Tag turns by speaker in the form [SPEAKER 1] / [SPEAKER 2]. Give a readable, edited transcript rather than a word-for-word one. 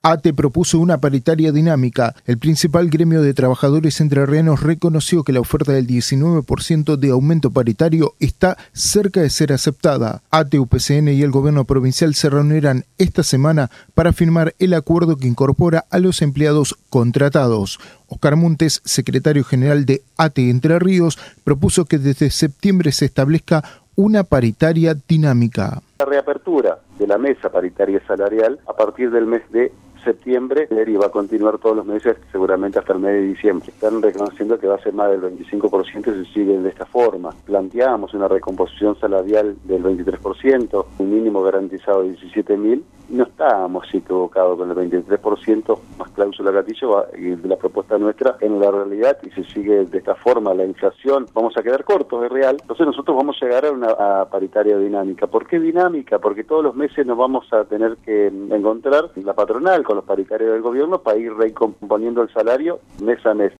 [SPEAKER 1] ATE propuso una paritaria dinámica. El principal gremio de trabajadores entrerrianos reconoció que la oferta del 19% de aumento paritario está cerca de ser aceptada. ATE, UPCN y el gobierno provincial se reunirán esta semana para firmar el acuerdo que incorpora a los empleados contratados. Oscar Montes, secretario general de ATE Entre Ríos, propuso que desde septiembre se establezca una paritaria dinámica.
[SPEAKER 2] La reapertura de la mesa paritaria salarial a partir del mes de septiembre y va a continuar todos los meses, seguramente hasta el mes de diciembre. Están reconociendo que va a ser más del 25% si siguen de esta forma. Planteamos una recomposición salarial del 23%, un mínimo garantizado de 17.000. No estábamos equivocados con el 23% más cláusula gatillo y la propuesta nuestra en la realidad, y si sigue de esta forma la inflación, vamos a quedar cortos de real. Entonces nosotros vamos a llegar a una paritaria dinámica. ¿Por qué dinámica? Porque todos los meses nos vamos a tener que encontrar la patronal con los paritarios del gobierno para ir recomponiendo el salario mes a mes.